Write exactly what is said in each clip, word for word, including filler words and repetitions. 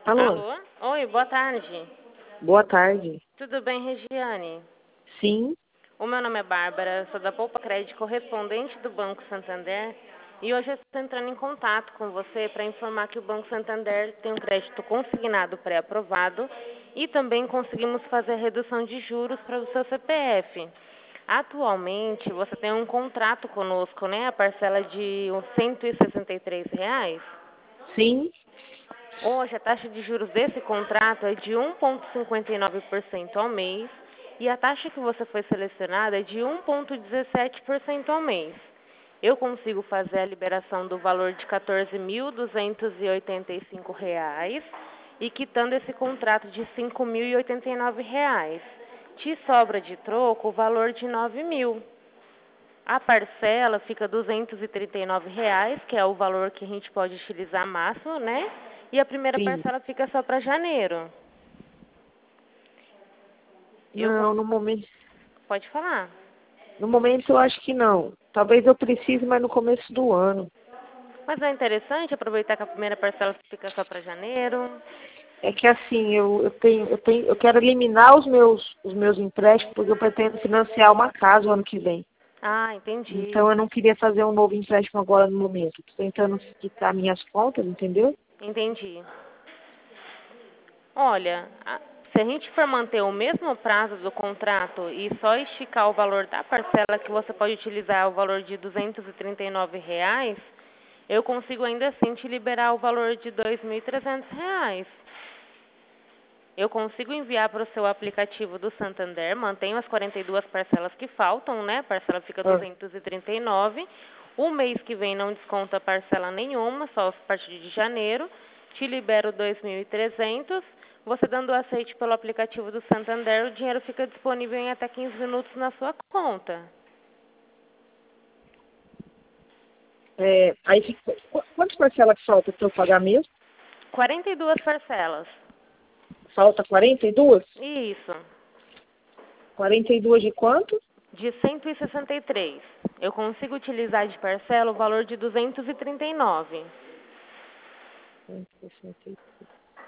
Alô, Alô? Oi, boa tarde. boa tarde. Tudo bem, Regiane? Sim, O meu nome é Bárbara, sou da Poupa Crédito, correspondente do Banco Santander. E hoje eu estou entrando em contato com você para informar que o Banco Santander tem um crédito consignado pré-aprovado e também conseguimos fazer a redução de juros para o seu C P F. Atualmente, você tem um contrato conosco, né? A parcela de uns cento e sessenta e três reais. sim. Hoje, a taxa de juros desse contrato é de um vírgula cinquenta e nove por cento ao mês e a taxa que você foi selecionada é de um vírgula dezessete por cento ao mês. Eu consigo fazer a liberação do valor de quatorze mil duzentos e oitenta e cinco reais e quitando esse contrato de cinco mil e oitenta e nove reais. Te sobra de troco o valor de nove mil. A parcela fica duzentos e trinta e nove reais, que é o valor que a gente pode utilizar máximo, né? E a primeira Sim. parcela fica só para janeiro. Eu Não, cons... no momento, Pode falar. no momento eu acho que não. Talvez eu precise, mas no começo do ano. Mas é interessante aproveitar que a primeira parcela fica só para janeiro. É que assim, eu, eu tenho, eu tenho, eu quero eliminar os meus, os meus empréstimos porque eu pretendo financiar uma casa o ano que vem. Ah, entendi. Então eu não queria fazer um novo empréstimo agora no momento. Estou tentando quitar minhas contas, entendeu? Entendi. Olha, a- se a gente for manter o mesmo prazo do contrato e só esticar o valor da parcela que você pode utilizar, o valor de duzentos e trinta e nove reais, eu consigo ainda assim te liberar o valor de dois mil e trezentos reais. Eu consigo enviar para o seu aplicativo do Santander, mantenho as quarenta e duas parcelas que faltam, né? A parcela fica Ah, duzentos e trinta e nove. O mês que vem não desconta parcela nenhuma, só a partir de janeiro. Te libero dois mil e trezentos. Você dando o aceite pelo aplicativo do Santander, o dinheiro fica disponível em até quinze minutos na sua conta. é, aí fica, qu- quantas parcelas que falta para eu pagar mesmo? quarenta e duas parcelas. Falta quarenta e duas? Isso. quarenta e duas de quanto? De cento e sessenta e três. Eu consigo utilizar de parcela o valor de duzentos e trinta e nove. cento e sessenta e três.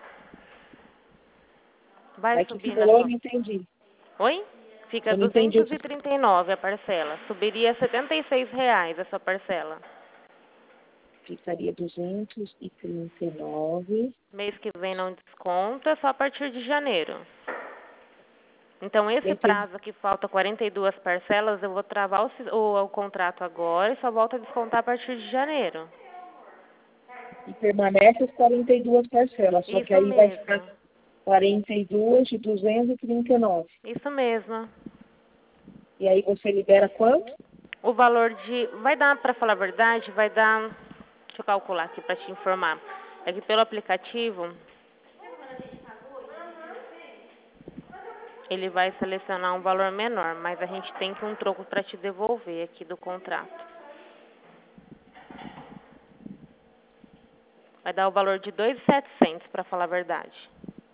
Vai Aí que subir você na falou, eu sua... não entendi. Oi? Fica Eu não entendi o duzentos que e trinta e nove a parcela. Subiria setenta e seis reais essa parcela. ficaria duzentos e trinta e nove. Mês que vem não desconta, é só a partir de janeiro. Então, esse Entendi. prazo que falta quarenta e duas parcelas, eu vou travar o, si- o, o contrato agora e só volto a descontar a partir de janeiro. E permanece as quarenta e duas parcelas, só que Isso aí vai ficar mesmo. quarenta e duas de duzentos e trinta e nove. Isso mesmo. E aí você libera quanto? O valor de... Vai dar, para falar a verdade, vai dar... Deixa eu calcular aqui para te informar. É que pelo aplicativo, ele vai selecionar um valor menor, mas a gente tem que um troco para te devolver aqui do contrato. Vai dar o valor de dois mil e setecentos, para falar a verdade.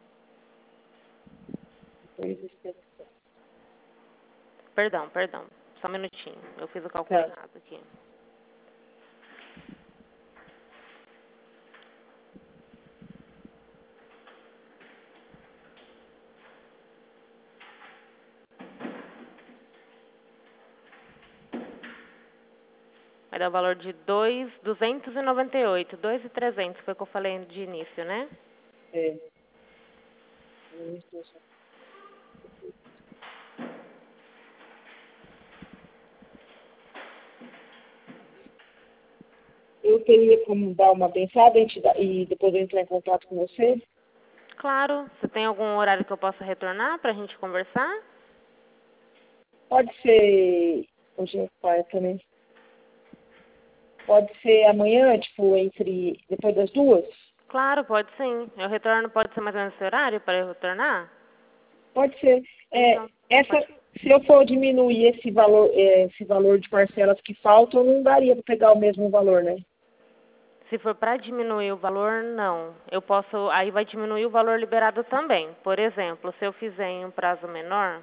Dois e sete. Perdão, perdão. Só um minutinho. Eu fiz o cálculo Tá. errado aqui. Vai dar o valor de dois mil duzentos e noventa e oito. dois mil e trezentos foi o que eu falei de início, né? É. Eu teria como dar uma pensada e, te dar- e depois eu entrar em contato com você? Claro. Você tem algum horário que eu possa retornar para a gente conversar? Pode ser. Hoje é pai também. Pode ser amanhã, tipo, entre. Depois das duas? Claro, pode sim. Eu retorno, pode ser mais ou menos esse horário para eu retornar? Pode ser. É, Então, essa, pode. se eu for diminuir esse valor, é, esse valor de parcelas que faltam, não daria para pegar o mesmo valor, né? Se for para diminuir o valor, não. Eu posso, aí vai diminuir o valor liberado também. Por exemplo, se eu fizer em um prazo menor,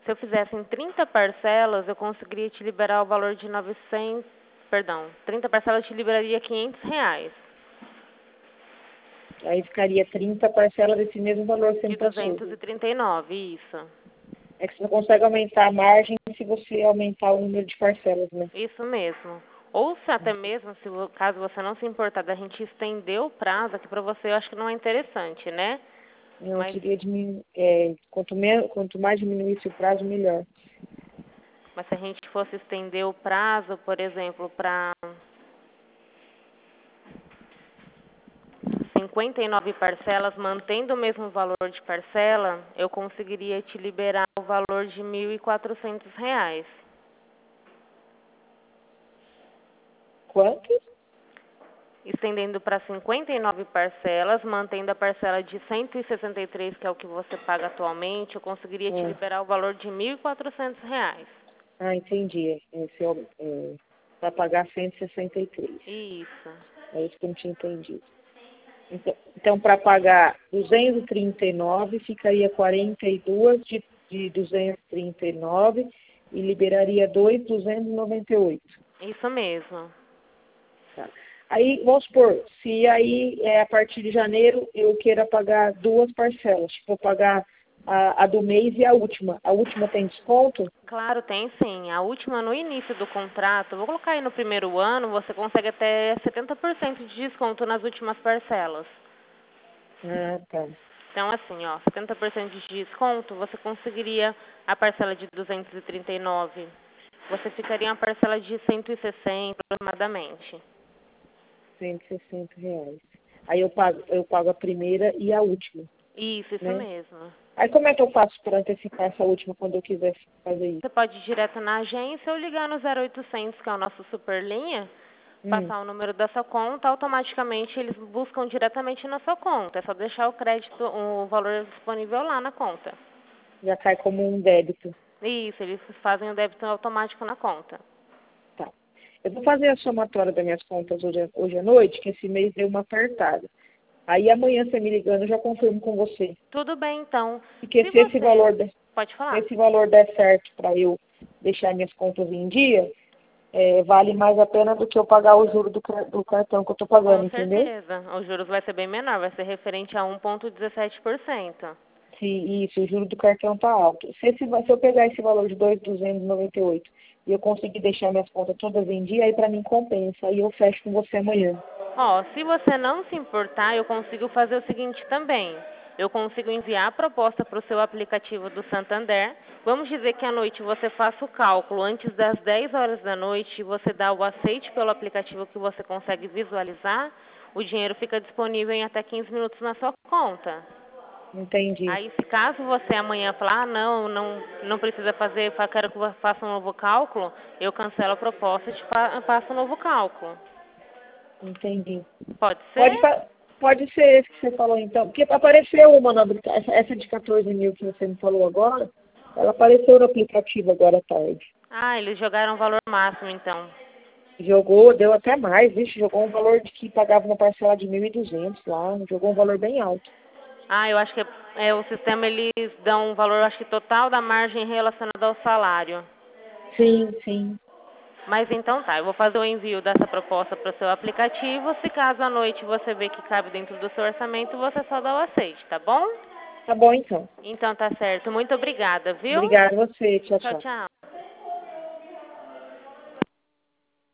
Se eu fizesse em trinta parcelas, eu conseguiria te liberar o valor de novecentos, perdão, trinta parcelas eu te liberaria quinhentos reais. Aí ficaria trinta parcelas desse mesmo valor que você De me passou. duzentos e trinta e nove, isso. É que você não consegue aumentar a margem se você aumentar o número de parcelas, né? Isso mesmo. Ou se até mesmo, se vo- caso você não se importar da gente estender o prazo, que para você eu acho que não é interessante, né? Eu Mas, queria diminuir, é, quanto, menos, quanto mais diminuísse o prazo, melhor. mas se a gente fosse estender o prazo, por exemplo, para cinquenta e nove parcelas, mantendo o mesmo valor de parcela, eu conseguiria te liberar o valor de mil e quatrocentos reais. Quanto? Estendendo para cinquenta e nove parcelas, mantendo a parcela de cento e sessenta e três, que é o que você paga atualmente, eu conseguiria te Ah, liberar o valor de mil e quatrocentos reais. ah, entendi. Esse é, o- é, para pagar cento e sessenta e três. Isso. É isso que eu não tinha entendido. Então, então para pagar duzentos e trinta e nove, ficaria quarenta e dois de, de duzentos e trinta e nove e liberaria dois mil duzentos e noventa e oito. Isso mesmo. Tá. Aí, vamos supor, se aí é, a partir de janeiro eu queira pagar duas parcelas, tipo, eu pagar a, a do mês e a última. A última tem desconto? Claro, tem sim. A última, no início do contrato, vou colocar aí no primeiro ano, você consegue até setenta por cento de desconto nas últimas parcelas. Ah, tá. Então, assim, ó, setenta por cento de desconto, você conseguiria a parcela de duzentos e trinta e nove. Você ficaria uma parcela de cento e sessenta aproximadamente. cento e sessenta reais. Aí eu pago, eu pago a primeira e a última, Isso, isso né? mesmo. Aí como é que eu faço para antecipar essa última quando eu quiser fazer isso? Você pode ir direto na agência ou ligar no zero oitocentos, que é o nosso superlinha, Hum, passar o número da sua conta, automaticamente eles buscam diretamente na sua conta. É só deixar o crédito, o valor disponível lá na conta. já cai como um débito. Isso, eles fazem o débito automático na conta. Tá. Eu vou fazer a somatória das minhas contas hoje, hoje à noite, que esse mês deu uma apertada. Aí amanhã você me ligando, eu já confirmo com você. Tudo bem, então. Porque Se se esse você... valor, der- Pode se falar. esse valor der certo para eu deixar minhas contas em dia, é, vale mais a pena do que eu pagar o juro do, car- do cartão que eu estou Com pagando, entendeu? certeza. Os juros vai ser bem menor, vai ser referente a um vírgula dezessete por cento. Se isso, o juro do cartão está alto. Se, esse, va- se eu pegar esse valor de dois mil duzentos e noventa e oito e eu conseguir deixar minhas contas todas em dia, aí para mim compensa. Aí eu fecho com você amanhã. Ó, se você não se importar, eu consigo fazer o seguinte também. Eu consigo enviar a proposta para o seu aplicativo do Santander. Vamos dizer que à noite você faça o cálculo antes das dez horas da noite, você dá o aceite pelo aplicativo que você consegue visualizar, o dinheiro fica disponível em até quinze minutos na sua conta. Entendi. Aí, se caso você amanhã falar, ah, não, não, não precisa fazer, fa- quero que você faça um novo cálculo, eu cancelo a proposta e te fa- faço um novo cálculo. Entendi. Pode Pode, ser? fa- pode ser esse que você falou então. Porque apareceu uma, no, apli- essa, essa de quatorze mil que você me falou agora, ela apareceu no aplicativo agora à tarde. Ah, eles jogaram o valor máximo, então. Jogou, deu até mais, vixe, jogou um valor de que pagava uma parcela de mil e duzentos lá, jogou um valor bem alto. Ah, eu acho que é, é, o sistema, eles dão um valor, acho que total da margem relacionada ao salário. Sim, sim. Mas então tá, eu vou fazer o envio dessa proposta para o seu aplicativo. Se caso à noite você vê que cabe dentro do seu orçamento, você só dá o aceite, tá bom? Tá bom então. Então tá certo. Muito obrigada, viu? Obrigada a você. Tchau, Tchau, tchau. tchau.